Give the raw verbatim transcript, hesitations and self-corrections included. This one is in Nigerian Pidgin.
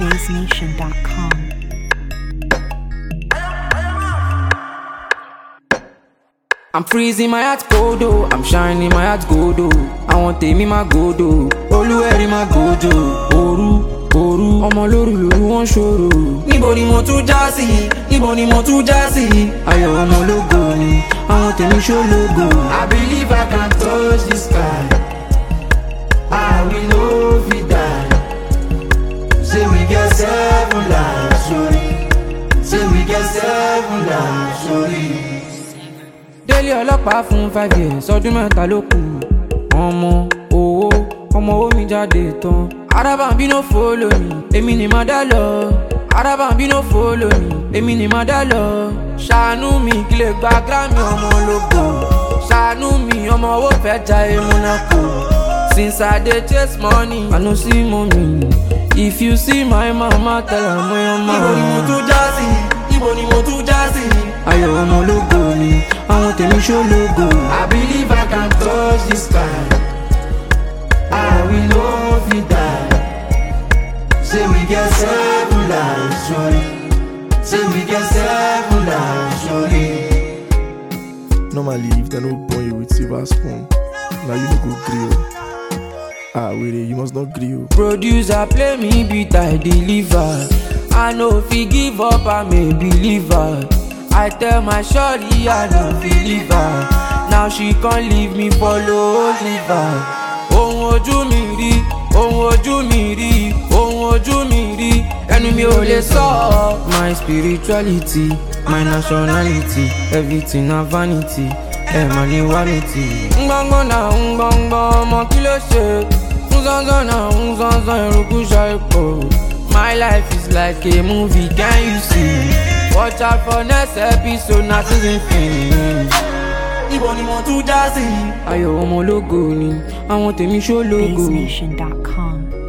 bass nation dot com. I'm freezing my heart cold oh, I'm shining my heart gold oh. I want take me my gold oh, Olúwẹ̀rí my gojo. Òru, òru, ọmọ lóru lóru wọ́n ṣòro. Níbo ni mo tún já sí? Níbo ni mo tún já sí? Ayọ̀ ọmọ ológo ni, àwọn tèmi ṣólógo. I believe I can touch the sky. I will no fit die. Say we get seven lives, sorry. Say we get seven lives, sorry. Délé ọlọ́pàá fún five years, ọdún mẹ́ta ló kù. Ọmọ owó, ọmọ owó mi jáde tán. Arábàmbí no follow me, èmi ni màá dá lọ. Arábàmbí no follow me, èmi ni màá dá lọ. Ṣàánú mi kí lè gba Grammy ọmọ ológo. Ṣàánú mi ọmọ owó fẹ́ jayé Monaco. Since I dey chase money, I no see mommy. If you see my mama, tell her my mama. Níbo ni mo tún já sí? Níbo ni mo tún já sí? Ayọ̀ ọmọ ológo ni, àwọn tèmi ṣólógo. I believe I can touch the sky. I will no fit die. Say we get seven lives, sorry. Say we get seven lives, sorry. Normally, if they no born you with silver spoon, now you no go grill. Ah, wait, you must not grill. Producer play me beat, I deliver. I know if he give up, I'm a believer. I tell my shorty I don't believe her. Now she can't leave me follow Oliver. Ohun ojú mi rí, ohun ojú mi rí, ohun ojú mi rí. Ẹnu mi ò lè sọ. My spirituality, my nationality, everything na vanity. Ẹ mà ní vanity. Ngbọ́ngbọ́n na ngbọ́ngbọ́n ọmọ kí ló ṣe? Nzọ́nzọ́n na nzọ́nzọ́n eruku ṣàìpọ̀. My life is like a movie, can you see? Watch out for next episode, na season finish. Níbo ni mo tún já sí? Ayọ̀ ọmọ ológo ni, àwọn tèmi ṣólógo. bass nation dot com.